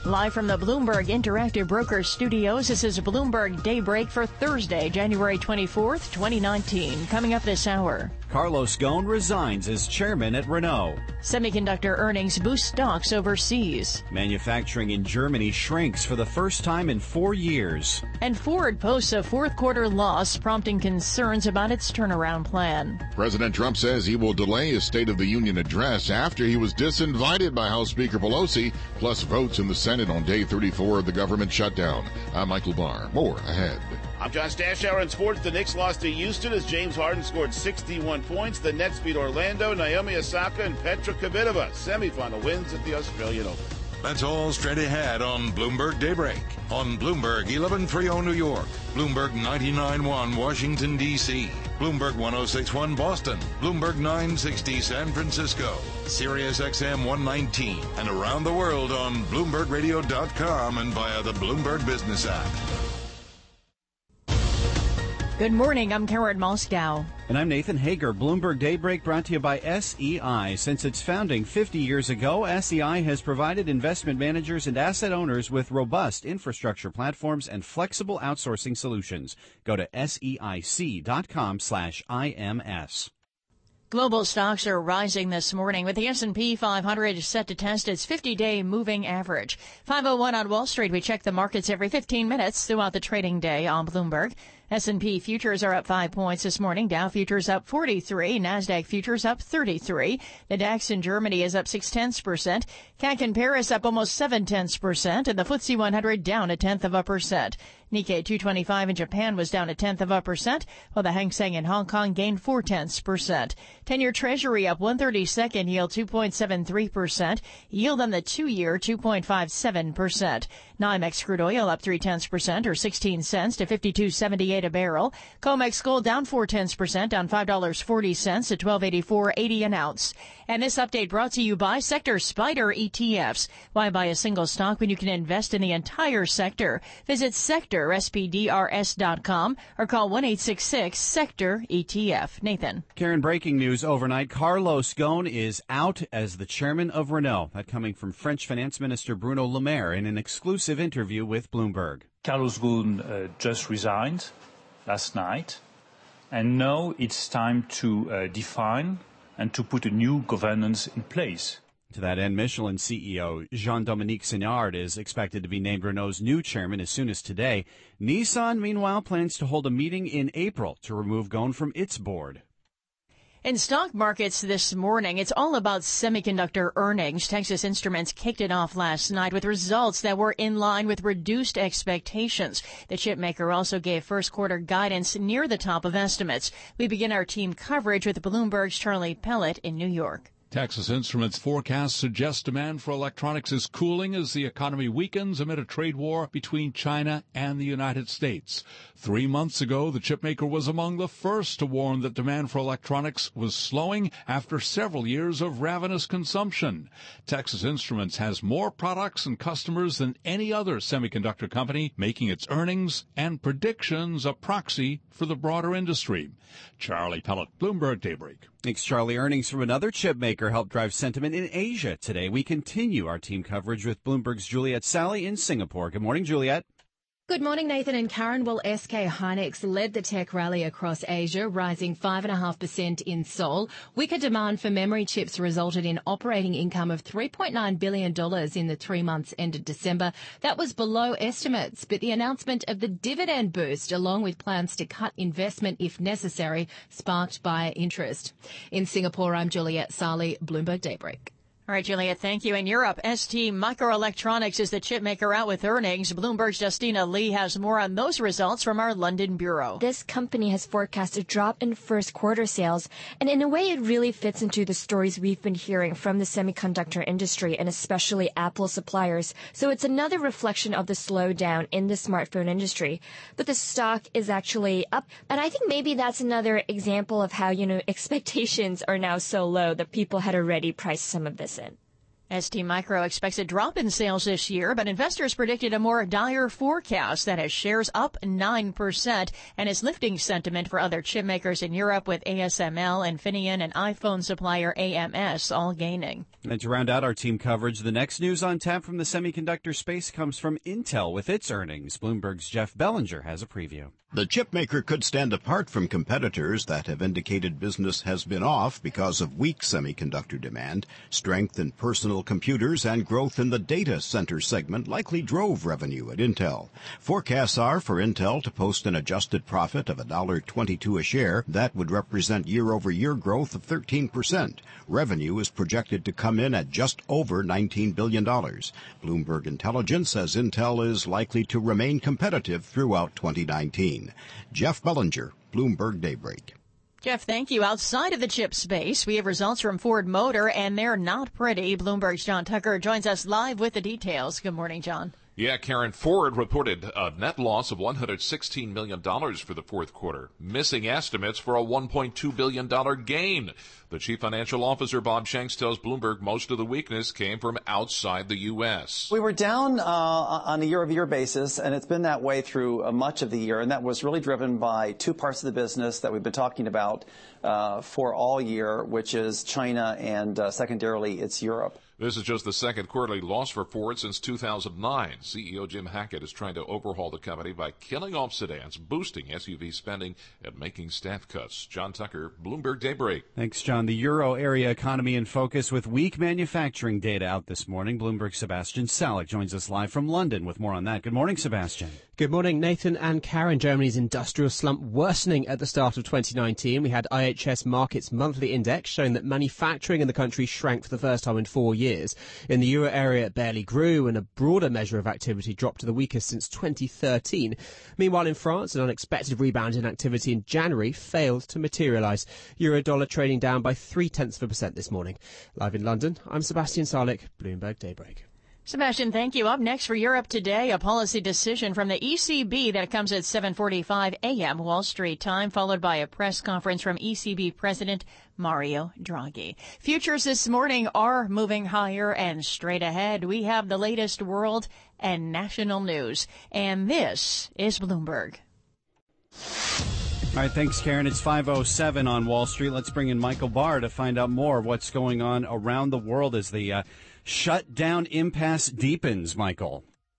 Live from the Bloomberg Interactive Brokers Studios, this is Bloomberg Daybreak for Thursday, January 24th, 2019. Coming up this hour. Carlos Ghosn resigns as chairman at Renault. Semiconductor earnings boost stocks overseas. Manufacturing in Germany shrinks for the first time in 4 years. And Ford posts a fourth quarter loss, prompting concerns about its turnaround plan. President Trump says he will delay his State of the Union address after he was disinvited by House Speaker Pelosi, plus votes in the Senate on day 34 of the government shutdown. I'm Michael Barr. More ahead. I'm John Stashower in sports. The Knicks lost to Houston as James Harden scored 61 points. The Nets beat Orlando. Naomi Osaka and Petra Kvitova semifinal wins at the Australian Open. That's all straight ahead on Bloomberg Daybreak. On Bloomberg 1130 New York, Bloomberg 99.1 Washington, D.C., Bloomberg 106.1 Boston, Bloomberg 960 San Francisco, Sirius XM 119, and around the world on BloombergRadio.com and via the Bloomberg Business app. Good morning, I'm Karen Moscow. And I'm Nathan Hager. Bloomberg Daybreak brought to you by SEI. Since its founding 50 years ago, SEI has provided investment managers and asset owners with robust infrastructure platforms and flexible outsourcing solutions. Go to SEIC.com/IMS. Global stocks are rising this morning with the S&P 500 set to test its 50-day moving average. 5:01 on Wall Street. We check the markets every 15 minutes throughout the trading day on Bloomberg. S&P futures are up 5 points this morning. Dow futures up 43. NASDAQ futures up 33. The DAX in Germany is up 0.6%. CAC in Paris up almost 0.7%. And the FTSE 100 down 0.1%. Nikkei 225 in Japan was down 0.1%, while the Hang Seng in Hong Kong gained 0.4%. 10-year Treasury up 1/32, yield 2.73%. Yield on the 2-year 2.57%. NYMEX crude oil up 0.3% or 16 cents to 52.78 a barrel. COMEX gold down 0.4%, down $5.40 to 12.8480 an ounce. And this update brought to you by Sector Spider ETFs. Why buy a single stock when you can invest in the entire sector? Visit SectorSPDRS.com or call 1-866-SECTOR-ETF. Nathan. Karen, breaking news overnight. Carlos Ghosn is out as the chairman of Renault. That coming from French Finance Minister Bruno Le Maire in an exclusive interview with Bloomberg. Carlos Ghosn just resigned last night, and now it's time to define and to put a new governance in place. To that end, Michelin CEO Jean-Dominique Senard is expected to be named Renault's new chairman as soon as today. Nissan, meanwhile, plans to hold a meeting in April to remove Ghosn from its board. In stock markets this morning, it's all about semiconductor earnings. Texas Instruments kicked it off last night with results that were in line with reduced expectations. The chip maker also gave first quarter guidance near the top of estimates. We begin our team coverage with Bloomberg's Charlie Pellet in New York. Texas Instruments forecasts suggest demand for electronics is cooling as the economy weakens amid a trade war between China and the United States. 3 months ago, the chipmaker was among the first to warn that demand for electronics was slowing after several years of ravenous consumption. Texas Instruments has more products and customers than any other semiconductor company, making its earnings and predictions a proxy for the broader industry. Charlie Pellet, Bloomberg Daybreak. Thanks, Charlie. Earnings from another chip maker helped drive sentiment in Asia today. We continue our team coverage with Bloomberg's Juliet Sally in Singapore. Good morning, Juliet. Good morning, Nathan and Karen. Well, SK Hynix led the tech rally across Asia, rising 5.5% in Seoul. Weaker demand for memory chips resulted in operating income of $3.9 billion in the 3 months ended December. That was below estimates, but the announcement of the dividend boost, along with plans to cut investment if necessary, sparked buyer interest. In Singapore, I'm Juliet Sally, Bloomberg Daybreak. All right, Juliet, thank you. In Europe, ST Microelectronics is the chip maker out with earnings. Bloomberg's Justina Lee has more on those results from our London bureau. This company has forecast a drop in first quarter sales, and in a way it really fits into the stories we've been hearing from the semiconductor industry and especially Apple suppliers. So it's another reflection of the slowdown in the smartphone industry. But the stock is actually up, and I think maybe that's another example of how, expectations are now so low that people had already priced some of this in. ST Micro expects a drop in sales this year, but investors predicted a more dire forecast that has shares up 9% and is lifting sentiment for other chip makers in Europe, with ASML, Infineon, and iPhone supplier AMS all gaining. And to round out our team coverage, the next news on tap from the semiconductor space comes from Intel with its earnings. Bloomberg's Jeff Bellinger has a preview. The chipmaker could stand apart from competitors that have indicated business has been off because of weak semiconductor demand. Strength in personal computers and growth in the data center segment likely drove revenue at Intel. Forecasts are for Intel to post an adjusted profit of $1.22 a share. That would represent year-over-year growth of 13%. Revenue is projected to come in at just over $19 billion. Bloomberg Intelligence says Intel is likely to remain competitive throughout 2019. Jeff Bellinger, Bloomberg Daybreak. Jeff, thank you. Outside of the chip space, we have results from Ford Motor, and they're not pretty. Bloomberg's John Tucker joins us live with the details. Good morning, John. Yeah, Karen, Ford reported a net loss of $116 million for the fourth quarter, missing estimates for a $1.2 billion gain. The chief financial officer, Bob Shanks, tells Bloomberg most of the weakness came from outside the U.S. We were down on a year-over-year basis, and it's been that way through much of the year, and that was really driven by two parts of the business that we've been talking about for all year, which is China and secondarily it's Europe. This is just the second quarterly loss for Ford since 2009. CEO Jim Hackett is trying to overhaul the company by killing off sedans, boosting SUV spending, and making staff cuts. John Tucker, Bloomberg Daybreak. Thanks, John. The euro area economy in focus with weak manufacturing data out this morning. Bloomberg's Sebastian Salek joins us live from London with more on that. Good morning, Sebastian. Good morning, Nathan and Karen. Germany's industrial slump worsening at the start of 2019. We had IHS Markit's monthly index showing that manufacturing in the country shrank for the first time in 4 years. In the euro area, it barely grew, and a broader measure of activity dropped to the weakest since 2013. Meanwhile, in France, an unexpected rebound in activity in January failed to materialise. Euro-dollar trading down by 0.3% this morning. Live in London, I'm Sebastian Salek, Bloomberg Daybreak. Sebastian, thank you. Up next for Europe Today, a policy decision from the ECB that comes at 7:45 a.m. Wall Street time, followed by a press conference from ECB President Mario Draghi. Futures this morning are moving higher, and straight ahead we have the latest world and national news. And this is Bloomberg. All right, thanks, Karen. It's 5:07 on Wall Street. Let's bring in Michael Barr to find out more of what's going on around the world as the shutdown impasse deepens. Michael.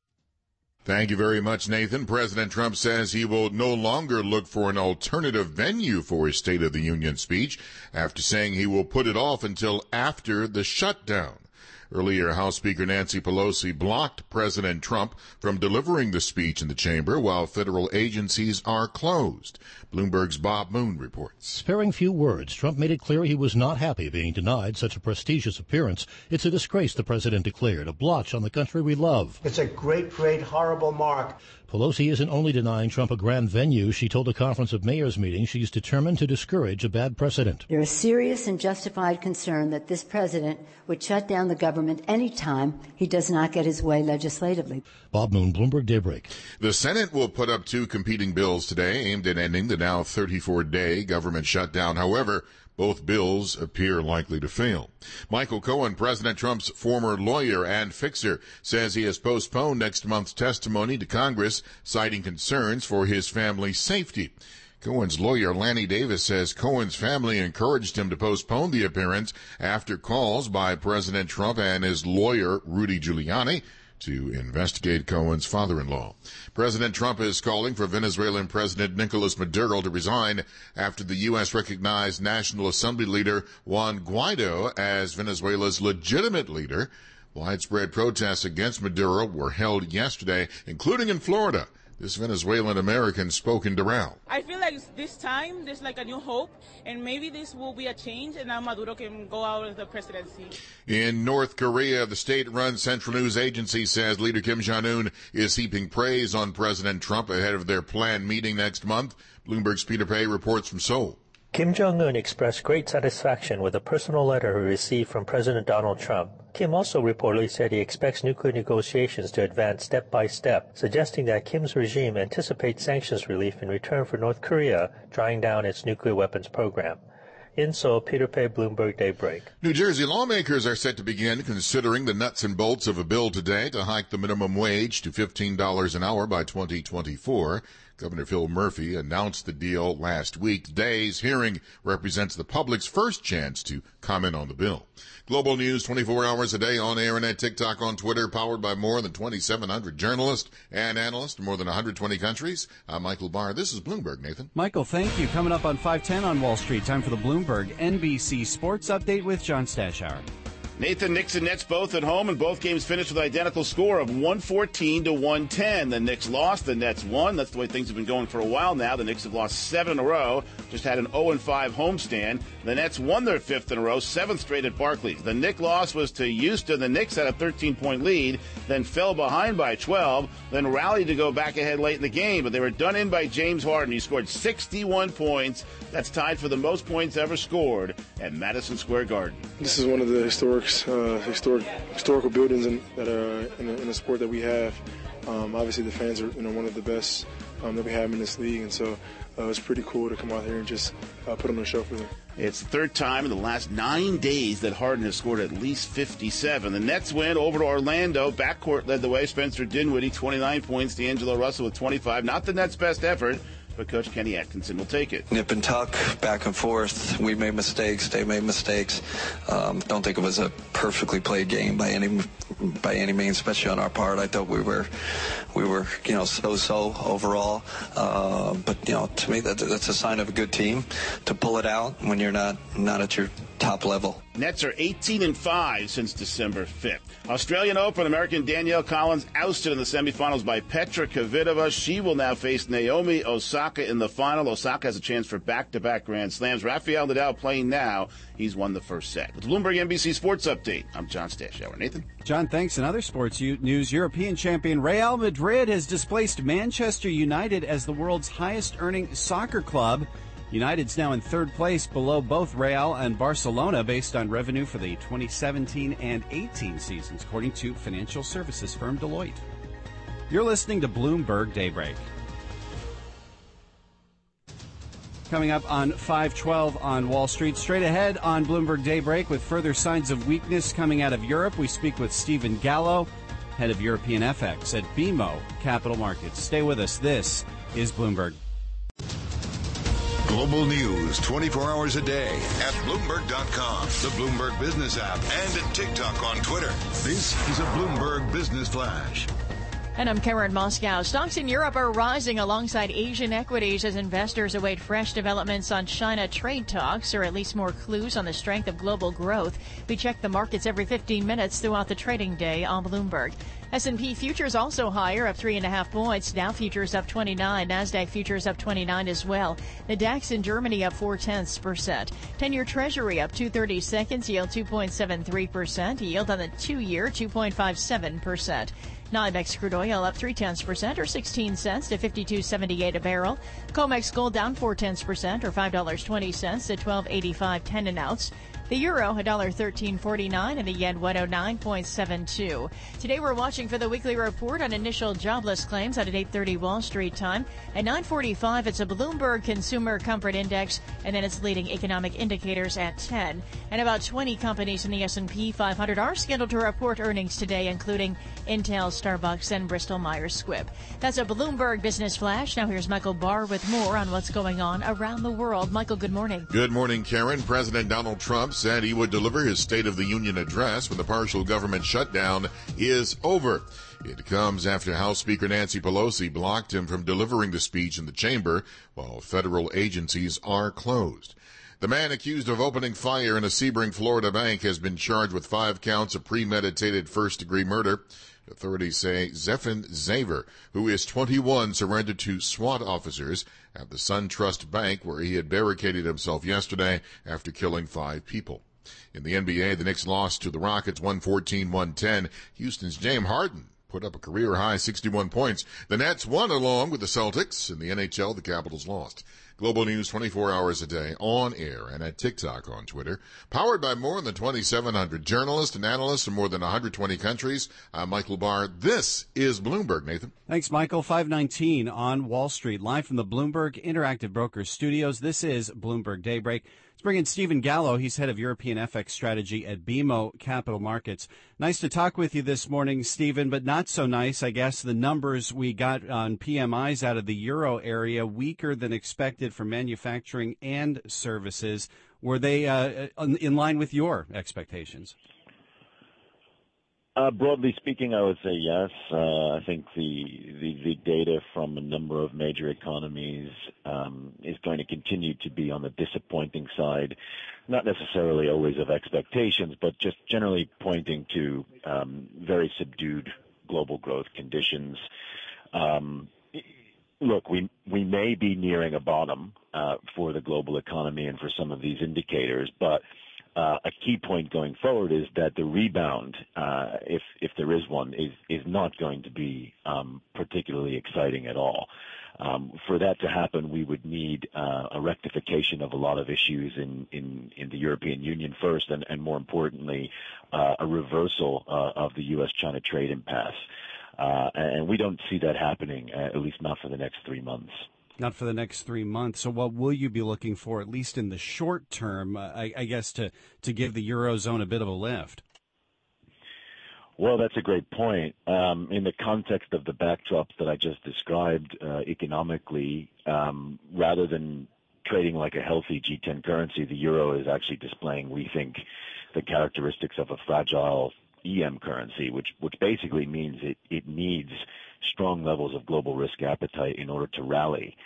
Thank you very much, Nathan. President Trump says he will no longer look for an alternative venue for his State of the Union speech after saying he will put it off until after the shutdown. Earlier, House Speaker Nancy Pelosi blocked President Trump from delivering the speech in the chamber while federal agencies are closed. Bloomberg's Bob Moon reports. Sparing few words, Trump made it clear he was not happy being denied such a prestigious appearance. It's a disgrace, the president declared, a blotch on the country we love. It's a great, great, horrible mark. Pelosi isn't only denying Trump a grand venue. She told a conference of mayors meeting she's determined to discourage a bad precedent. There is serious and justified concern that this president would shut down the government any time he does not get his way legislatively. Bob Moon, Bloomberg Daybreak. The Senate will put up two competing bills today aimed at ending the now 34-day government shutdown. However, both bills appear likely to fail. Michael Cohen, President Trump's former lawyer and fixer, says he has postponed next month's testimony to Congress, citing concerns for his family's safety. Cohen's lawyer, Lanny Davis, says Cohen's family encouraged him to postpone the appearance after calls by President Trump and his lawyer, Rudy Giuliani, to investigate Cohen's father-in-law. President Trump is calling for Venezuelan President Nicolas Maduro to resign after the U.S. recognized National Assembly leader Juan Guaido as Venezuela's legitimate leader. Widespread protests against Maduro were held yesterday, including in Florida. This Venezuelan American spoke in Doral. I feel like this time there's like a new hope, and maybe this will be a change, and now Maduro can go out of the presidency. In North Korea, the state-run Central News Agency says leader Kim Jong-un is heaping praise on President Trump ahead of their planned meeting next month. Bloomberg's Peter Pei reports from Seoul. Kim Jong-un expressed great satisfaction with a personal letter he received from President Donald Trump. Kim also reportedly said he expects nuclear negotiations to advance step by step, suggesting that Kim's regime anticipates sanctions relief in return for North Korea drawing down its nuclear weapons program. In Seoul, Peter Pei, Bloomberg Daybreak. New Jersey lawmakers are set to begin considering the nuts and bolts of a bill today to hike the minimum wage to $15 an hour by 2024. Governor Phil Murphy announced the deal last week. Today's hearing represents the public's first chance to comment on the bill. Global news 24 hours a day on air and at TikTok, on Twitter, powered by more than 2,700 journalists and analysts in more than 120 countries. I'm Michael Barr. This is Bloomberg, Nathan. Michael, thank you. Coming up on 510 on Wall Street, time for the Bloomberg NBC Sports Update with John Stashower. Nathan, Knicks and Nets both at home, and both games finished with an identical score of 114 to 110. The Knicks lost, the Nets won. That's the way things have been going for a while now. The Knicks have lost 7 in a row, just had an 0-5 homestand. The Nets won their 5th in a row, 7th straight at Barclays. The Knicks loss was to Houston. The Knicks had a 13-point lead, then fell behind by 12, then rallied to go back ahead late in the game, but they were done in by James Harden. He scored 61 points. That's tied for the most points ever scored at Madison Square Garden. This is one of the historical buildings in the sport that we have. Obviously, the fans are one of the best that we have in this league, and so it's pretty cool to come out here and just put on a show for them. It's the third time in the last 9 days that Harden has scored at least 57. The Nets win over to Orlando. Backcourt led the way. Spencer Dinwiddie, 29 points. D'Angelo Russell with 25. Not the Nets' best effort, but Coach Kenny Atkinson will take it. Nip and tuck, back and forth. We made mistakes. They made mistakes. Don't think it was a perfectly played game by any means, especially on our part. I thought we were so overall. But to me, that's a sign of a good team to pull it out when you're not at your top level. Nets are 18-5 since December 5th. Australian Open, American Danielle Collins ousted in the semifinals by Petra Kvitova. She will now face Naomi Osaka in the final. Osaka has a chance for back-to-back Grand Slams. Rafael Nadal playing now. He's won the first set. With Bloomberg NBC Sports Update, I'm John Stashower. Nathan? John, thanks. In other sports news, European champion Real Madrid has displaced Manchester United as the world's highest-earning soccer club. United's now in third place, below both Real and Barcelona, based on revenue for the 2017 and 18 seasons, according to financial services firm Deloitte. You're listening to Bloomberg Daybreak. Coming up on 512 on Wall Street. Straight ahead on Bloomberg Daybreak, with further signs of weakness coming out of Europe, we speak with Stephen Gallo, head of European FX at BMO Capital Markets. Stay with us. This is Bloomberg. Global news 24 hours a day at Bloomberg.com, the Bloomberg Business app, and at TikTok on Twitter. This is a Bloomberg Business Flash. And I'm Karen Moscow. Stocks in Europe are rising alongside Asian equities as investors await fresh developments on China trade talks, or at least more clues on the strength of global growth. We check the markets every 15 minutes throughout the trading day on Bloomberg. S&P futures also higher, up 3.5 points. Dow futures up 29. NASDAQ futures up 29 as well. The DAX in Germany up 0.4%. 10-year Treasury up 2/30 seconds, yield 2.73%. Yield on the 2-year 2.57%. NYMEX crude oil up 0.3% or 16 cents to $52.78 a barrel. COMEX gold down 0.4% or $5.20 to $12.85.10 an ounce. The euro, $1.1349, and the yen, 109.72. Today we're watching for the weekly report on initial jobless claims at 8:30 Wall Street time. At 9:45, it's a Bloomberg Consumer Comfort Index, and then it's leading economic indicators at 10. And about 20 companies in the S&P 500 are scheduled to report earnings today, including Intel, Starbucks, and Bristol-Myers Squibb. That's a Bloomberg Business Flash. Now here's Michael Barr with more on what's going on around the world. Michael, good morning. Good morning, Karen. President Donald Trump said he would deliver his State of the Union address when the partial government shutdown is over. It comes after House Speaker Nancy Pelosi blocked him from delivering the speech in the chamber while federal agencies are closed. The man accused of opening fire in a Sebring, Florida bank has been charged with 5 counts of premeditated first-degree murder. Authorities say Zephin Zaver, who is 21, surrendered to SWAT officers at the SunTrust Bank, where he had barricaded himself yesterday after killing 5 people. In the NBA, the Knicks lost to the Rockets 114-110. Houston's James Harden put up a career-high 61 points. The Nets won along with the Celtics. In the NHL, the Capitals lost. Global news 24 hours a day, on air and at TikTok on Twitter. Powered by more than 2,700 journalists and analysts in more than 120 countries. I'm Michael Barr. This is Bloomberg, Nathan. Thanks, Michael. 519 on Wall Street, live from the Bloomberg Interactive Brokers studios. This is Bloomberg Daybreak. Let's bring in Stephen Gallo. He's head of European FX strategy at BMO Capital Markets. Nice to talk with you this morning, Stephen, but not so nice, I guess. The numbers we got on PMIs out of the euro area, weaker than expected for manufacturing and services. Were they in line with your expectations? Broadly speaking, I would say yes. I think the data from a number of major economies is going to continue to be on the disappointing side, not necessarily always of expectations, but just generally pointing to very subdued global growth conditions. Look, we may be nearing a bottom for the global economy and for some of these indicators, but a key point going forward is that the rebound, if there is one, is not going to be particularly exciting at all. For that to happen, we would need a rectification of a lot of issues in the European Union first, and more importantly, a reversal of the U.S.-China trade impasse. And we don't see that happening, at least not for the next 3 months. Not for the next 3 months. So what will you be looking for, at least in the short term, I guess, to give the Eurozone a bit of a lift? Well, that's a great point. In the context of the backdrops that I just described economically, rather than trading like a healthy G10 currency, the euro is actually displaying, we think, the characteristics of a fragile EM currency, which basically means it needs strong levels of global risk appetite in order to rally.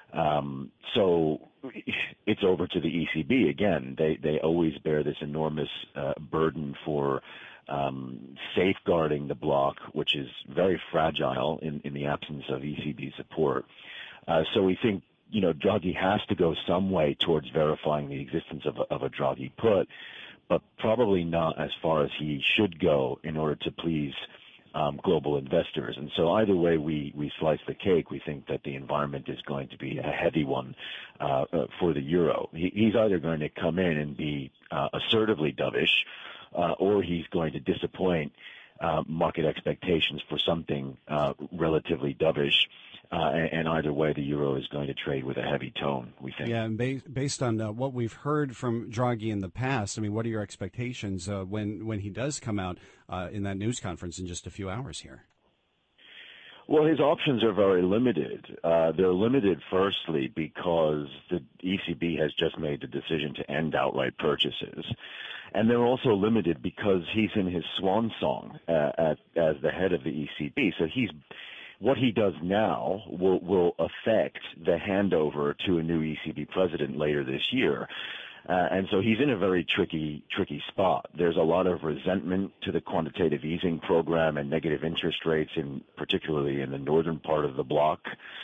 So it's over to the ECB again. They always bear this enormous burden for safeguarding the bloc, which is very fragile in the absence of ECB support. So we think, Draghi has to go some way towards verifying the existence of a Draghi put, but probably not as far as he should go in order to please global investors. And so either way we slice the cake, we think that the environment is going to be a heavy one for the euro. He's either going to come in and be assertively dovish, or he's going to disappoint market expectations for something relatively dovish. And either way, the euro is going to trade with a heavy tone, we think. Yeah, and based on what we've heard from Draghi in the past, I mean, what are your expectations when he does come out in that news conference in just a few hours here? Well, his options are very limited. They're limited, firstly, because the ECB has just made the decision to end outright purchases. And they're also limited because he's in his swan song as the head of the ECB. So what he does now will affect the handover to a new ECB president later this year. And so he's in a very tricky spot. There's a lot of resentment to the quantitative easing program and negative interest rates, particularly in the northern part of the bloc.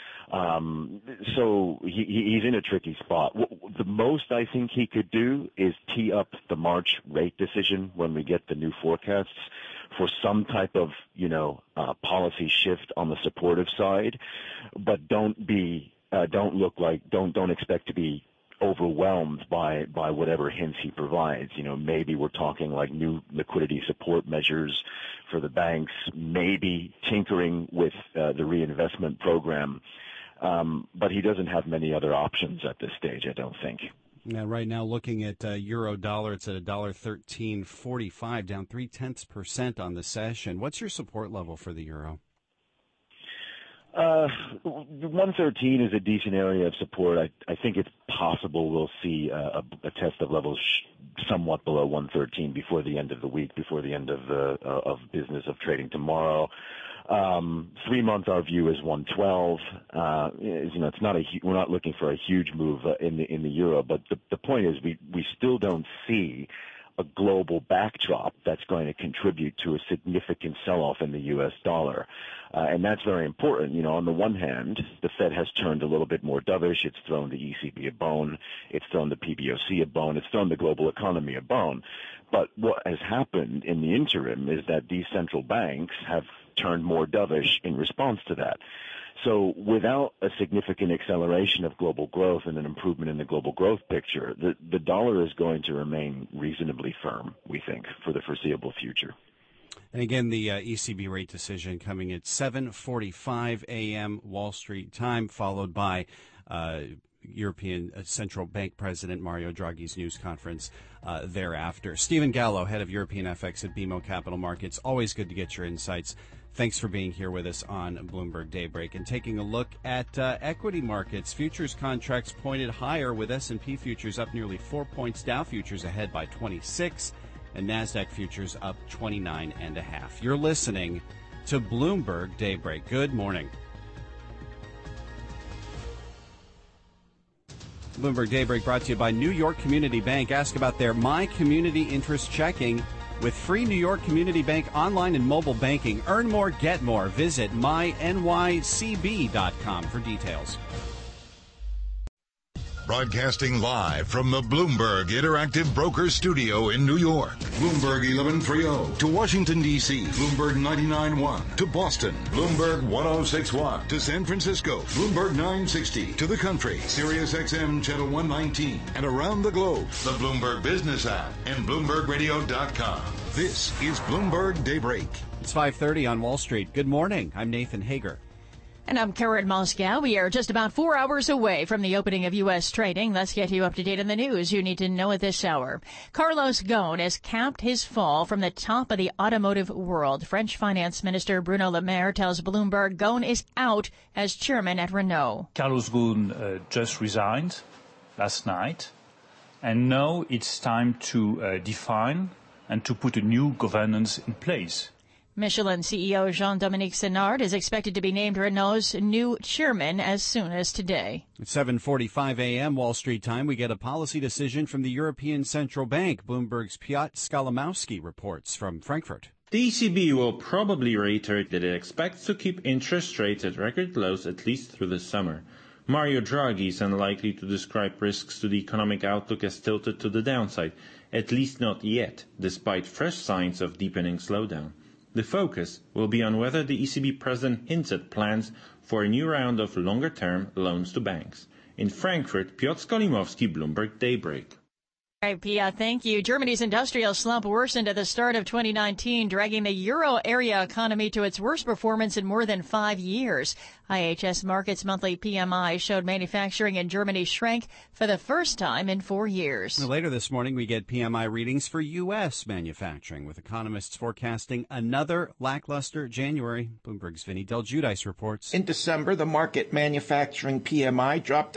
So he's in a tricky spot. The most I think he could do is tee up the March rate decision when we get the new forecasts for some type of, policy shift on the supportive side, but don't expect to be overwhelmed by whatever hints he provides. Maybe we're talking like new liquidity support measures for the banks, maybe tinkering with the reinvestment program. But he doesn't have many other options at this stage, I don't think. Yeah, right now, looking at euro dollar, it's at $1.1345, down 0.3% on the session. What's your support level for the euro? 113 is a decent area of support. I think it's possible we'll see a test of levels somewhat below 113 before the end of the week, before the end of business of trading tomorrow. 3 months, our view is 112. It's not we're not looking for a huge move in the euro, but the point is we still don't see a global backdrop that's going to contribute to a significant sell-off in the U.S. dollar. And that's very important. On the one hand, the Fed has turned a little bit more dovish. It's thrown the ECB a bone. It's thrown the PBOC a bone. It's thrown the global economy a bone. But what has happened in the interim is that these central banks have turned more dovish in response to that. So without a significant acceleration of global growth and an improvement in the global growth picture, the dollar is going to remain reasonably firm, we think, for the foreseeable future. And again, the ECB rate decision coming at 7:45 a.m. Wall Street time, followed by European Central Bank President Mario Draghi's news conference thereafter. Stephen Gallo, head of European FX at BMO Capital Markets. Always good to get your insights. Thanks for being here with us on Bloomberg Daybreak. And taking a look at equity markets, futures contracts pointed higher with S&P futures up nearly 4 points, Dow futures ahead by 26, and NASDAQ futures up 29.5. You're listening to Bloomberg Daybreak. Good morning. Bloomberg Daybreak brought to you by New York Community Bank. Ask about their My Community Interest Checking with free New York Community Bank online and mobile banking. Earn more, get more. Visit mynycb.com for details. Broadcasting live from the Bloomberg Interactive Brokers Studio in New York. Bloomberg 1130 to Washington, D.C. Bloomberg 99.1 to Boston. Bloomberg 106.1 to San Francisco. Bloomberg 960 to the country. Sirius XM Channel 119 and around the globe. The Bloomberg Business app and BloombergRadio.com. This is Bloomberg Daybreak. It's 5:30 on Wall Street. Good morning. I'm Nathan Hager. And I'm Karen Moscow. We are just about 4 hours away from the opening of U.S. trading. Let's get you up to date on the news you need to know at this hour. Carlos Ghosn has capped his fall from the top of the automotive world. French Finance Minister Bruno Le Maire tells Bloomberg Ghosn is out as chairman at Renault. Carlos Ghosn just resigned last night, and now it's time to define and to put a new governance in place. Michelin CEO Jean-Dominique Senard is expected to be named Renault's new chairman as soon as today. At 7:45 a.m. Wall Street time, we get a policy decision from the European Central Bank. Bloomberg's Piotr Skolimowski reports from Frankfurt. The ECB will probably reiterate that it expects to keep interest rates at record lows at least through the summer. Mario Draghi is unlikely to describe risks to the economic outlook as tilted to the downside, at least not yet, despite fresh signs of deepening slowdown. The focus will be on whether the ECB president hints at plans for a new round of longer-term loans to banks. In Frankfurt, Piotr Skolimowski, Bloomberg Daybreak. All right, Pia, thank you. Germany's industrial slump worsened at the start of 2019, dragging the euro area economy to its worst performance in more than 5 years. IHS Markit's monthly PMI showed manufacturing in Germany shrank for the first time in 4 years. Later this morning, we get PMI readings for U.S. manufacturing, with economists forecasting another lackluster January. Bloomberg's Vinny Del Giudice reports. In December, the market manufacturing PMI dropped to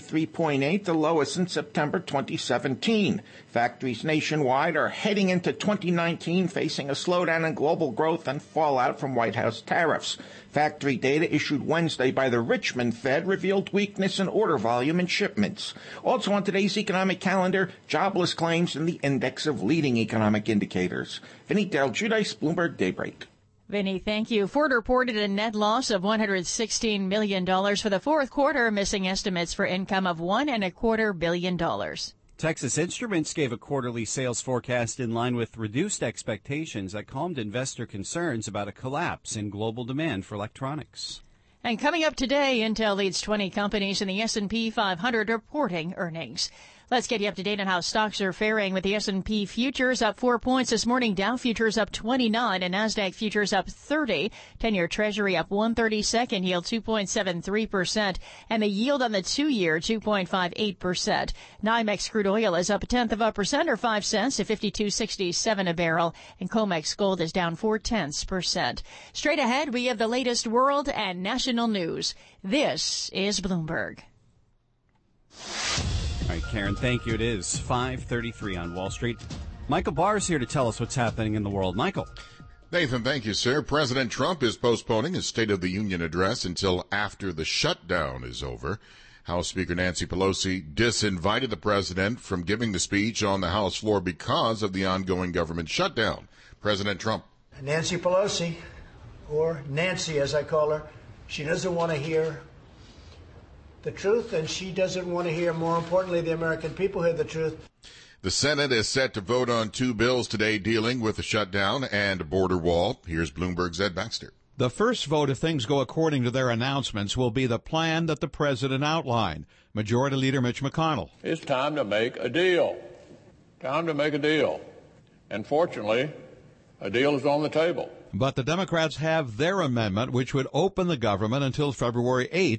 53.8, the lowest since September 2017. Factories nationwide are heading into 2019 facing a slowdown in global growth and fallout from White House tariffs. Factory data issued Wednesday by the Richmond Fed revealed weakness in order volume and shipments. Also on today's economic calendar, jobless claims in the index of leading economic indicators. Vinny Del Giudice, Bloomberg Daybreak. Vinny, thank you. Ford reported a net loss of $116 million for the fourth quarter, missing estimates for income of $1.25 billion. Texas Instruments gave a quarterly sales forecast in line with reduced expectations that calmed investor concerns about a collapse in global demand for electronics. And coming up today, Intel leads 20 companies in the S&P 500 reporting earnings. Let's get you up to date on how stocks are faring with the S&P futures up 4 points this morning. Dow futures up 29 and NASDAQ futures up 30. 10-year Treasury up 1/32, yield 2.73%. And the yield on the 2-year 2.58%. NYMEX crude oil is up 0.1% or 5 cents to $52.67 a barrel. And COMEX gold is down 0.4%. Straight ahead, we have the latest world and national news. This is Bloomberg. All right, Karen, thank you. It is 5:33 on Wall Street. Michael Barr is here to tell us what's happening in the world. Michael. Nathan, thank you, sir. President Trump is postponing his State of the Union address until after the shutdown is over. House Speaker Nancy Pelosi disinvited the president from giving the speech on the House floor because of the ongoing government shutdown. President Trump. Nancy Pelosi, or Nancy as I call her, she doesn't want to hear the truth, and she doesn't want to hear, more importantly, the American people hear the truth. The Senate is set to vote on 2 bills today dealing with the shutdown and border wall. Here's Bloomberg's Ed Baxter. The first vote, if things go according to their announcements, will be the plan that the president outlined. Majority Leader Mitch McConnell. It's time to make a deal. Time to make a deal. And fortunately, a deal is on the table. But the Democrats have their amendment, which would open the government until February 8th,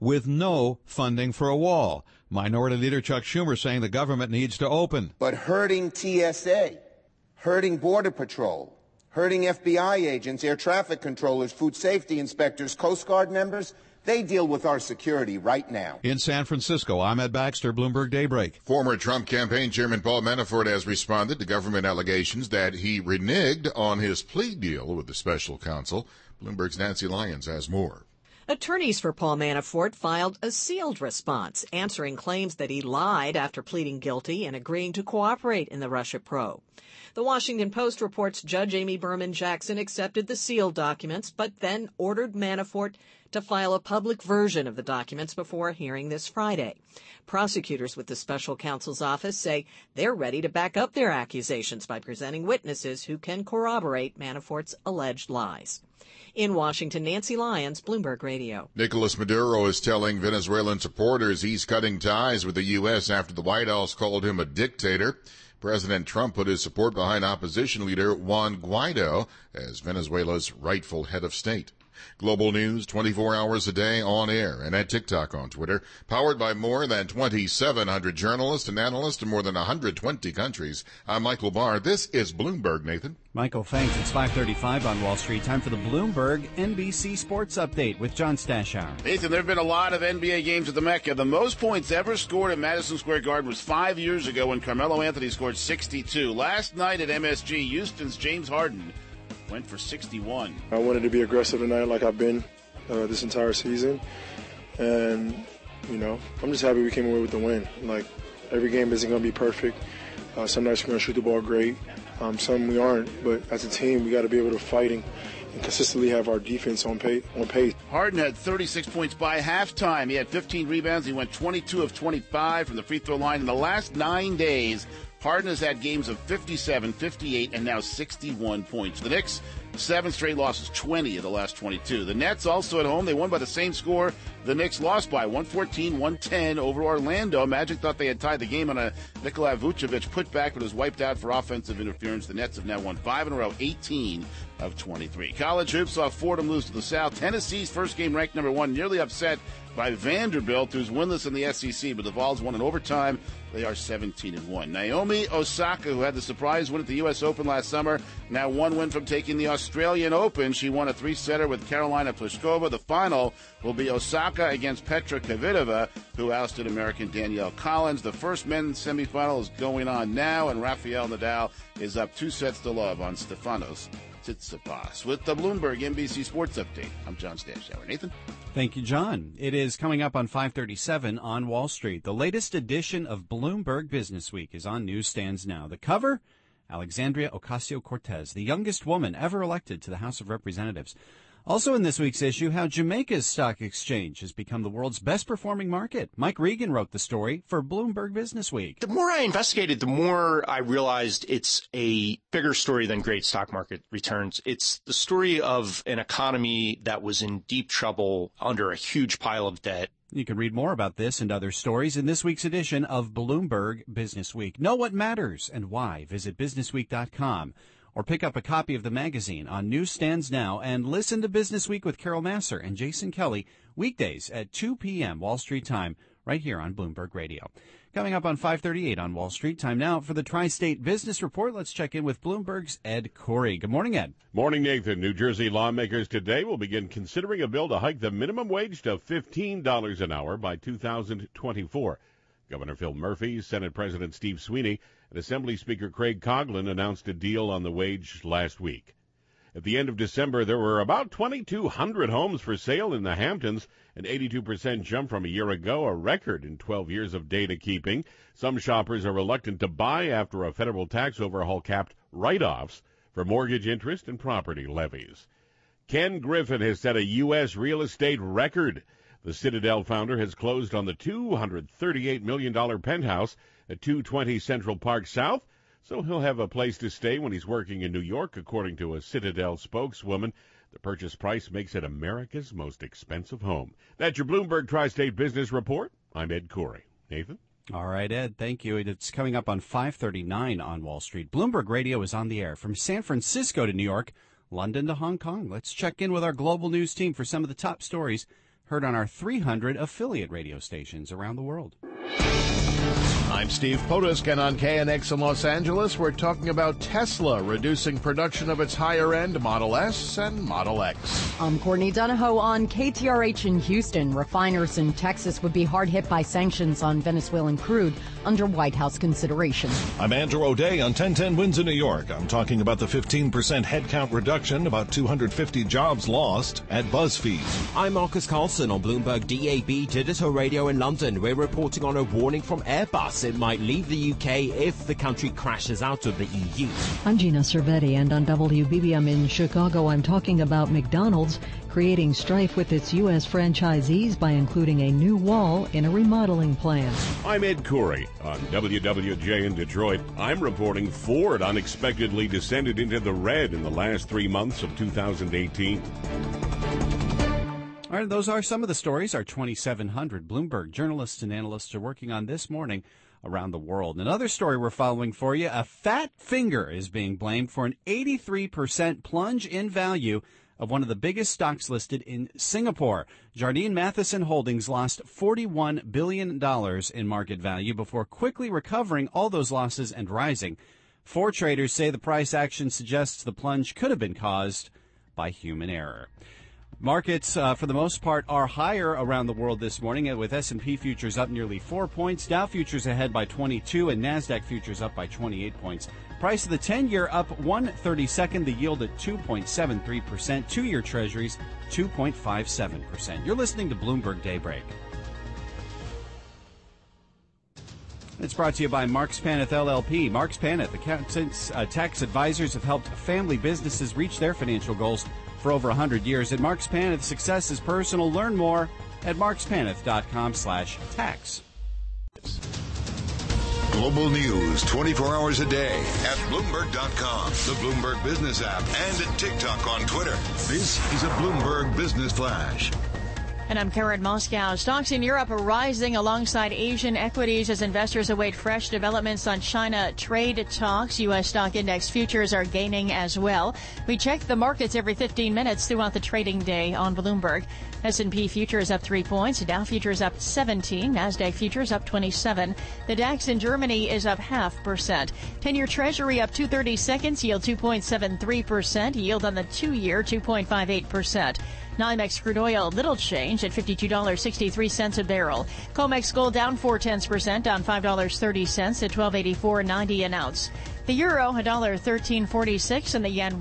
with no funding for a wall. Minority Leader Chuck Schumer saying the government needs to open. But hurting TSA, hurting Border Patrol, hurting FBI agents, air traffic controllers, food safety inspectors, Coast Guard members, they deal with our security right now. In San Francisco, I'm Ed Baxter, Bloomberg Daybreak. Former Trump campaign chairman Paul Manafort has responded to government allegations that he reneged on his plea deal with the special counsel. Bloomberg's Nancy Lyons has more. Attorneys for Paul Manafort filed a sealed response, answering claims that he lied after pleading guilty and agreeing to cooperate in the Russia probe. The Washington Post reports Judge Amy Berman Jackson accepted the sealed documents, but then ordered Manafort to file a public version of the documents before a hearing this Friday. Prosecutors with the special counsel's office say they're ready to back up their accusations by presenting witnesses who can corroborate Manafort's alleged lies. In Washington, Nancy Lyons, Bloomberg Radio. Nicolas Maduro is telling Venezuelan supporters he's cutting ties with the U.S. after the White House called him a dictator. President Trump put his support behind opposition leader Juan Guaido as Venezuela's rightful head of state. Global news 24 hours a day on air and at TikTok on Twitter. Powered by more than 2,700 journalists and analysts in more than 120 countries. I'm Michael Barr. This is Bloomberg, Nathan. Michael, thanks. It's 5:35 on Wall Street. Time for the Bloomberg NBC Sports Update with John Stashower. Nathan, there have been a lot of NBA games at the Mecca. The most points ever scored at Madison Square Garden was 5 years ago when Carmelo Anthony scored 62. Last night at MSG, Houston's James Harden went for 61. I wanted to be aggressive tonight like I've been this entire season. And, I'm just happy we came away with the win. Like, every game isn't going to be perfect. Some nights we're going to shoot the ball great. Some we aren't. But as a team, we got to be able to fight and consistently have our defense on pace. Harden had 36 points by halftime. He had 15 rebounds. He went 22 of 25 from the free throw line. In the last 9 days, Harden has had games of 57, 58, and now 61 points. The Knicks, 7 straight losses, 20 of the last 22. The Nets also at home. They won by the same score the Knicks lost by, 114-110 over Orlando. Magic thought they had tied the game on a Nikola Vucevic putback, but was wiped out for offensive interference. The Nets have now won 5 in a row, 18 of 23. College hoops saw Fordham lose to the South. Tennessee's first game ranked number 1, nearly upset by Vanderbilt, who's winless in the SEC, but the Vols won in overtime. They are 17-1. Naomi Osaka, who had the surprise win at the U.S. Open last summer, now 1 win from taking the Australian Open. She won a 3-setter with Karolina Pliskova. The final will be Osaka against Petra Kvitova, who ousted American Danielle Collins. The first men's semifinal is going on now, and Rafael Nadal is up 2-0 on Stefanos Tsitsipas. With the Bloomberg NBC Sports Update, I'm John Stashower. Nathan? Thank you, John. It is coming up on 5:37 on Wall Street. The latest edition of Bloomberg Business Week is on newsstands now. The cover, Alexandria Ocasio-Cortez, the youngest woman ever elected to the House of Representatives. Also in this week's issue, how Jamaica's stock exchange has become the world's best-performing market. Mike Regan wrote the story for Bloomberg Business Week. The more I investigated, the more I realized it's a bigger story than great stock market returns. It's the story of an economy that was in deep trouble under a huge pile of debt. You can read more about this and other stories in this week's edition of Bloomberg Business Week. Know what matters and why. Visit businessweek.com. Or pick up a copy of the magazine on newsstands now and listen to Business Week with Carol Masser and Jason Kelly weekdays at 2 p.m. Wall Street time right here on Bloomberg Radio. Coming up on 5:38 on Wall Street. Time now for the Tri-State Business Report. Let's check in with Bloomberg's Ed Corey. Good morning, Ed. Morning, Nathan. New Jersey lawmakers today will begin considering a bill to hike the minimum wage to $15 an hour by 2024. Governor Phil Murphy, Senate President Steve Sweeney, and Assembly Speaker Craig Coughlin announced a deal on the wage last week. At the end of December, there were about 2,200 homes for sale in the Hamptons, an 82% jump from a year ago, a record in 12 years of data keeping. Some shoppers are reluctant to buy after a federal tax overhaul capped write-offs for mortgage interest and property levies. Ken Griffin has set a U.S. real estate record. The Citadel founder has closed on the $238 million penthouse at 220 Central Park South, so he'll have a place to stay when he's working in New York, according to a Citadel spokeswoman. The purchase price makes it America's most expensive home. That's your Bloomberg Tri-State Business Report. I'm Ed Corey. Nathan? All right, Ed, thank you. It's coming up on 5:39 on Wall Street. Bloomberg Radio is on the air from San Francisco to New York, London to Hong Kong. Let's check in with our global news team for some of the top stories heard on our 300 affiliate radio stations around the world. I'm Steve Potusk, and on KNX in Los Angeles, we're talking about Tesla reducing production of its higher-end Model S and Model X. I'm Courtney Donahoe on KTRH in Houston. Refiners in Texas would be hard hit by sanctions on Venezuelan crude under White House consideration. I'm Andrew O'Day on 1010 Wins in New York. I'm talking about the 15% headcount reduction, about 250 jobs lost at BuzzFeed. I'm Marcus Carlson on Bloomberg DAB Digital Radio in London. We're reporting on a warning from Airbus. It might leave the UK if the country crashes out of the EU. I'm Gina Cervetti, and on WBBM in Chicago, I'm talking about McDonald's creating strife with its U.S. franchisees by including a new wall in a remodeling plan. I'm Ed Corey on WWJ in Detroit. I'm reporting Ford unexpectedly descended into the red in the last 3 months of 2018. All right, those are some of the stories our 2,700 Bloomberg journalists and analysts are working on this morning around the world. Another story we're following for you, a fat finger is being blamed for an 83% plunge in value of one of the biggest stocks listed in Singapore. Jardine Matheson Holdings lost $41 billion in market value before quickly recovering all those losses and rising. Four traders say the price action suggests the plunge could have been caused by human error. Markets, for the most part, are higher around the world this morning, with S&P futures up nearly 4 points, Dow futures ahead by 22, and NASDAQ futures up by 28 points. Price of the 10-year up 1/32, the yield at 2.73%, two-year treasuries 2.57%. You're listening to Bloomberg Daybreak. It's brought to you by Marks Paneth LLP. Marks Paneth, accountants, tax advisors have helped family businesses reach their financial goals for over 100 years. At Marks Paneth, success is personal. Learn more at markspaneth.com/tax. Global news 24 hours a day at Bloomberg.com, the Bloomberg Business app, and at TikTok on Twitter. This is a Bloomberg Business Flash. And I'm Karen Moscow. Stocks in Europe are rising alongside Asian equities as investors await fresh developments on China trade talks. U.S. stock index futures are gaining as well. We check the markets every 15 minutes throughout the trading day on Bloomberg. S&P futures up 3 points. Dow futures up 17. NASDAQ futures up 27. The DAX in Germany is up 0.5%. 10-year Treasury up 2/32, yield 2.73%. Yield on the 2-year 2.58%. NYMEX crude oil, little change at $52.63 a barrel. COMEX gold down 0.4%, down $5.30 at $12.84.90 an ounce. The euro, $1.1346, and the yen,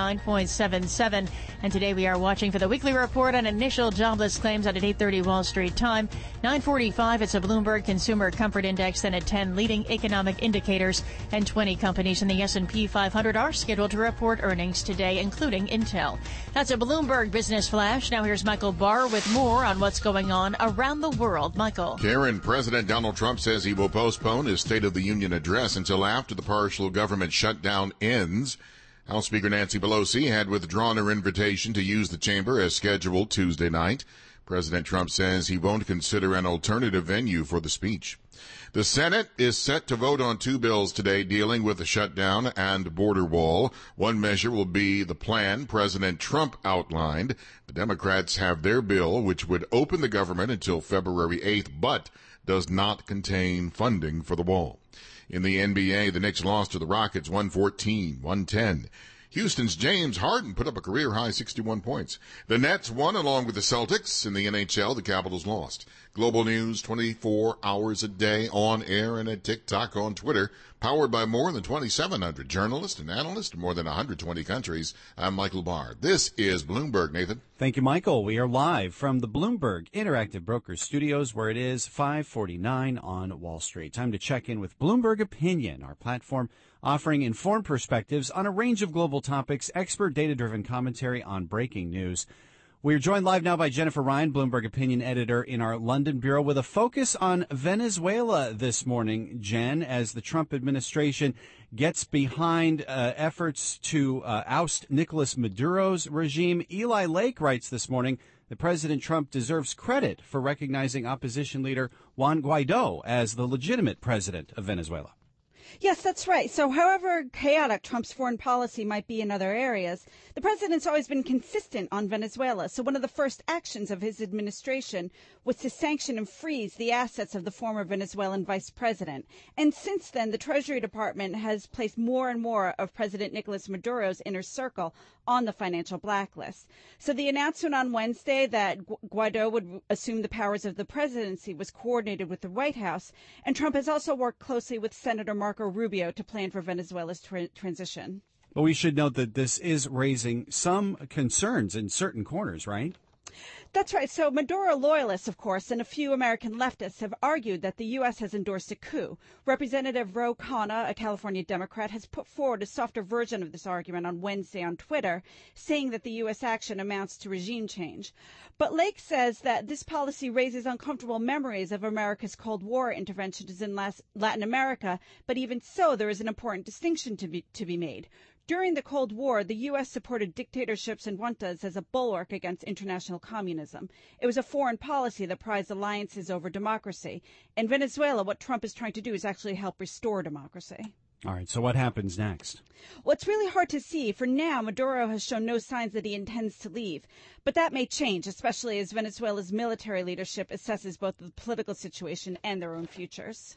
109.77. And today we are watching for the weekly report on initial jobless claims out at 8:30 Wall Street time. 9:45, it's a Bloomberg Consumer Comfort Index. Then at 10, leading economic indicators. And 20 companies in the S&P 500 are scheduled to report earnings today, including Intel. That's a Bloomberg Business Flash. Now here's Michael Barr with more on what's going on around the world. Michael. Karen, President Donald Trump says he will postpone his State of the Union address until after the partial government shutdown ends. House Speaker Nancy Pelosi had withdrawn her invitation to use the chamber as scheduled Tuesday night. President Trump says he won't consider an alternative venue for the speech. The Senate is set to vote on 2 bills today dealing with the shutdown and border wall. One measure will be the plan President Trump outlined. The Democrats have their bill, which would open the government until February 8th, but does not contain funding for the wall. In the NBA, the Knicks lost to the Rockets 114-110. Houston's James Harden put up a career-high 61 points. The Nets won along with the Celtics. In the NHL, the Capitals lost. Global news 24 hours a day on air and at TikTok, on Twitter. Powered by more than 2,700 journalists and analysts in more than 120 countries. I'm Michael Barr. This is Bloomberg, Nathan. Thank you, Michael. We are live from the Bloomberg Interactive Brokers Studios, where it is 5:49 on Wall Street. Time to check in with Bloomberg Opinion, our platform offering informed perspectives on a range of global topics, expert data-driven commentary on breaking news. We are joined live now by Jennifer Ryan, Bloomberg Opinion editor in our London bureau, with a focus on Venezuela this morning, Jen, as the Trump administration gets behind efforts to oust Nicolas Maduro's regime. Eli Lake writes this morning that President Trump deserves credit for recognizing opposition leader Juan Guaido as the legitimate president of Venezuela. Yes, that's right. So however chaotic Trump's foreign policy might be in other areas, the president's always been consistent on Venezuela. So one of the first actions of his administration was to sanction and freeze the assets of the former Venezuelan vice president. And since then, the Treasury Department has placed more and more of President Nicolas Maduro's inner circle on the financial blacklist. So the announcement on Wednesday that Guaido would assume the powers of the presidency was coordinated with the White House. And Trump has also worked closely with Senator Marco Rubio to plan for Venezuela's transition. But we should note that this is raising some concerns in certain corners, right? That's right. So Maduro loyalists, of course, and a few American leftists have argued that the U.S. has endorsed a coup. Representative Ro Khanna, a California Democrat, has put forward a softer version of this argument on Wednesday on Twitter, saying that the U.S. action amounts to regime change. But Lake says that this policy raises uncomfortable memories of America's Cold War interventions in Latin America. But even so, there is an important distinction to be made. During the Cold War, the U.S. supported dictatorships and juntas as a bulwark against international communism. It was a foreign policy that prized alliances over democracy. In Venezuela, what Trump is trying to do is actually help restore democracy. All right, so what happens next? Well, it's really hard to see. For now, Maduro has shown no signs that he intends to leave. But that may change, especially as Venezuela's military leadership assesses both the political situation and their own futures.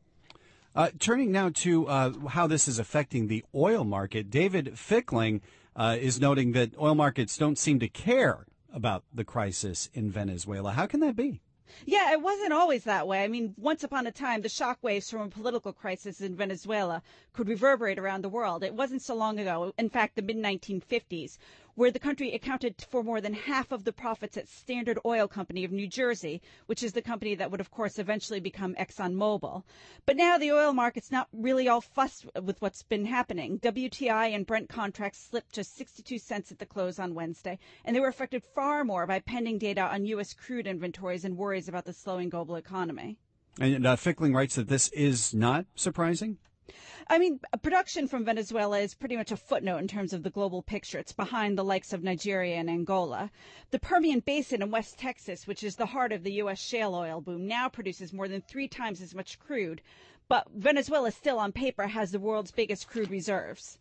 Turning now to how this is affecting the oil market, David Fickling is noting that oil markets don't seem to care about the crisis in Venezuela. How can that be? Yeah, it wasn't always that way. I mean, once upon a time, the shockwaves from a political crisis in Venezuela could reverberate around the world. It wasn't so long ago, in fact, the mid-1950s, where the country accounted for more than half of the profits at Standard Oil Company of New Jersey, which is the company that would, of course, eventually become ExxonMobil. But now the oil market's not really all fussed with what's been happening. WTI and Brent contracts slipped just 62 cents at the close on Wednesday, and they were affected far more by pending data on U.S. crude inventories and worries about the slowing global economy. And Fickling writes that this is not surprising? I mean, production from Venezuela is pretty much a footnote in terms of the global picture. It's behind the likes of Nigeria and Angola. The Permian Basin in West Texas, which is the heart of the U.S. shale oil boom, now produces more than 3 times as much crude. But Venezuela still, on paper, has the world's biggest crude reserves.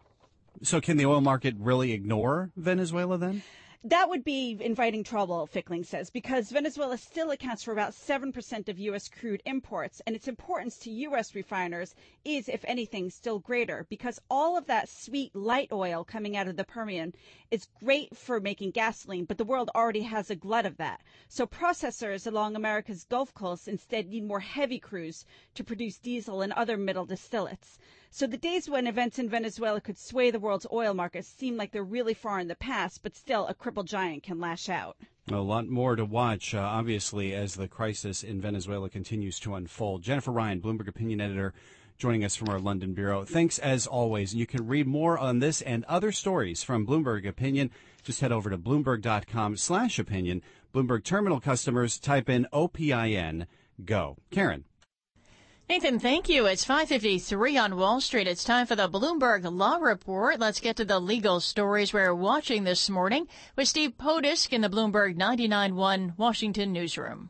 So can the oil market really ignore Venezuela then? That would be inviting trouble, Fickling says, because Venezuela still accounts for about 7% of U.S. crude imports, and its importance to U.S. refiners is, if anything, still greater, because all of that sweet light oil coming out of the Permian is great for making gasoline, but the world already has a glut of that. So processors along America's Gulf Coast instead need more heavy crudes to produce diesel and other middle distillates. So the days when events in Venezuela could sway the world's oil markets seem like they're really far in the past, but still a crippled giant can lash out. A lot more to watch, obviously, as the crisis in Venezuela continues to unfold. Jennifer Ryan, Bloomberg Opinion Editor, joining us from our London bureau. Thanks, as always. You can read more on this and other stories from Bloomberg Opinion. Just head over to Bloomberg.com/opinion. Bloomberg Terminal customers type in OPIN, go. Karen. Nathan, thank you. It's 5:53 on Wall Street. It's time for the Bloomberg Law Report. Let's get to the legal stories we're watching this morning with Steve Potusk in the Bloomberg 99.1 Washington newsroom.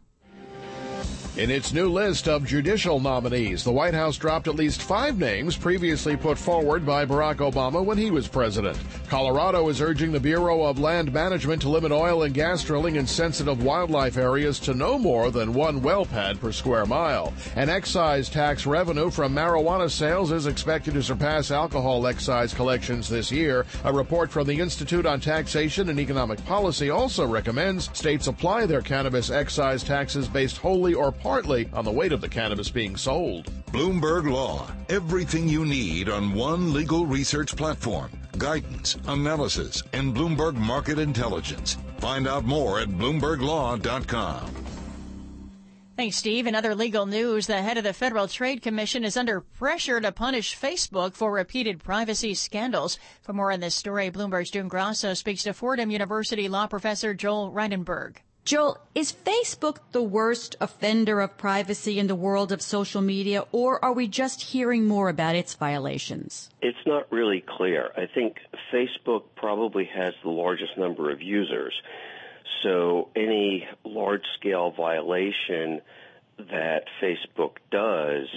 In its new list of judicial nominees, the White House dropped at least 5 names previously put forward by Barack Obama when he was president. Colorado is urging the Bureau of Land Management to limit oil and gas drilling in sensitive wildlife areas to no more than 1 well pad per square mile. And excise tax revenue from marijuana sales is expected to surpass alcohol excise collections this year. A report from the Institute on Taxation and Economic Policy also recommends states apply their cannabis excise taxes based wholly or partly on the weight of the cannabis being sold. Bloomberg Law. Everything you need on one legal research platform. Guidance, analysis, and Bloomberg Market Intelligence. Find out more at BloombergLaw.com. Thanks, Steve. In other legal news, the head of the Federal Trade Commission is under pressure to punish Facebook for repeated privacy scandals. For more on this story, Bloomberg's June Grasso speaks to Fordham University law professor Joel Reidenberg. Joel, is Facebook the worst offender of privacy in the world of social media, or are we just hearing more about its violations? It's not really clear. I think Facebook probably has the largest number of users, so any large-scale violation that Facebook does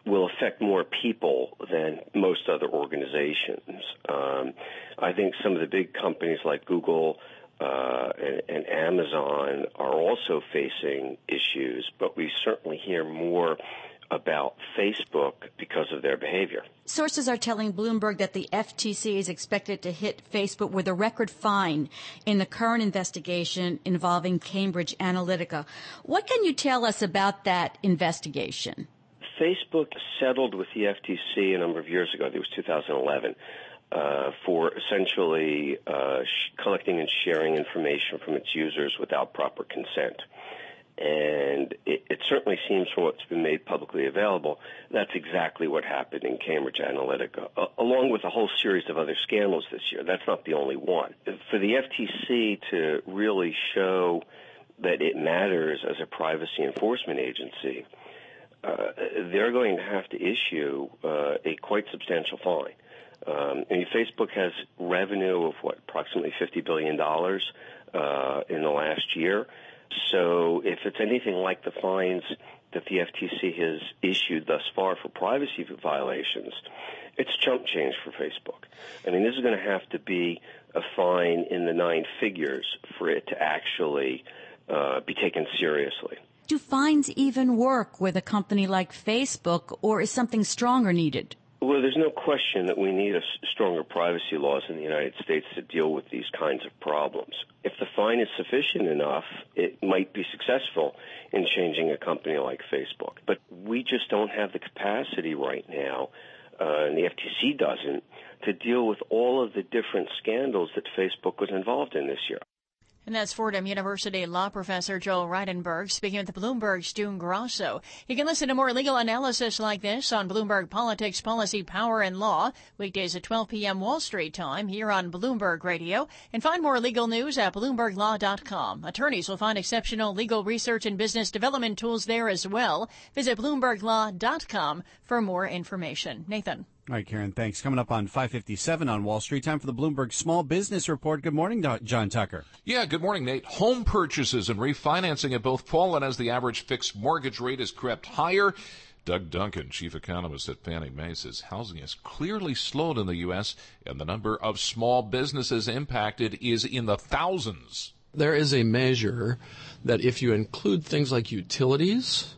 will affect more people than most other organizations. I think some of the big companies like Google and Amazon are also facing issues, but we certainly hear more about Facebook because of their behavior. Sources are telling Bloomberg that the FTC is expected to hit Facebook with a record fine in the current investigation involving Cambridge Analytica. What can you tell us about that investigation? Facebook settled with the FTC a number of years ago, I think it was 2011, for essentially collecting and sharing information from its users without proper consent. And it certainly seems from what's been made publicly available, that's exactly what happened in Cambridge Analytica, along with a whole series of other scandals this year. That's not the only one. For the FTC to really show that it matters as a privacy enforcement agency, they're going to have to issue a quite substantial fine. Facebook has revenue of, approximately $50 billion in the last year. So if it's anything like the fines that the FTC has issued thus far for privacy violations, it's chump change for Facebook. I mean, this is going to have to be a fine in the 9 figures for it to actually be taken seriously. Do fines even work with a company like Facebook, or is something stronger needed? Well, there's no question that we need stronger privacy laws in the United States to deal with these kinds of problems. If the fine is sufficient enough, it might be successful in changing a company like Facebook. But we just don't have the capacity right now, and the FTC doesn't, to deal with all of the different scandals that Facebook was involved in this year. And that's Fordham University law professor Joel Reidenberg speaking with Bloomberg's June Grosso. You can listen to more legal analysis like this on Bloomberg Politics, Policy, Power, and Law, weekdays at 12 p.m. Wall Street time here on Bloomberg Radio. And find more legal news at BloombergLaw.com. Attorneys will find exceptional legal research and business development tools there as well. Visit BloombergLaw.com for more information. Nathan. All right, Karen, thanks. Coming up on 5:57 on Wall Street, time for the Bloomberg Small Business Report. Good morning, John Tucker. Yeah, good morning, Nate. Home purchases and refinancing have both fallen as the average fixed mortgage rate has crept higher. Doug Duncan, chief economist at Fannie Mae, says housing has clearly slowed in the U.S., and the number of small businesses impacted is in the thousands. There is a measure that if you include things like utilities,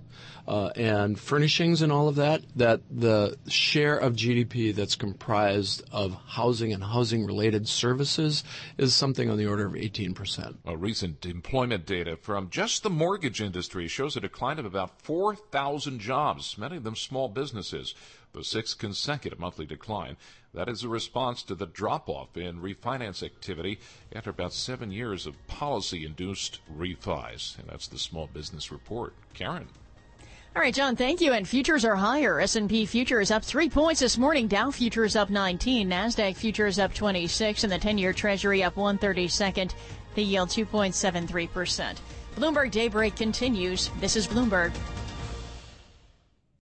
and furnishings and all of that, that the share of GDP that's comprised of housing and housing-related services is something on the order of 18%. A recent employment data from just the mortgage industry shows a decline of about 4,000 jobs, many of them small businesses, the 6th consecutive monthly decline. That is a response to the drop-off in refinance activity after about 7 years of policy-induced refis. And that's the Small Business Report. Karen. All right, John, thank you. And futures are higher. S&P futures up 3 points this morning. Dow futures up 19. NASDAQ futures up 26. And the 10-year Treasury up 1/32. The yield 2.73%. Bloomberg Daybreak continues. This is Bloomberg.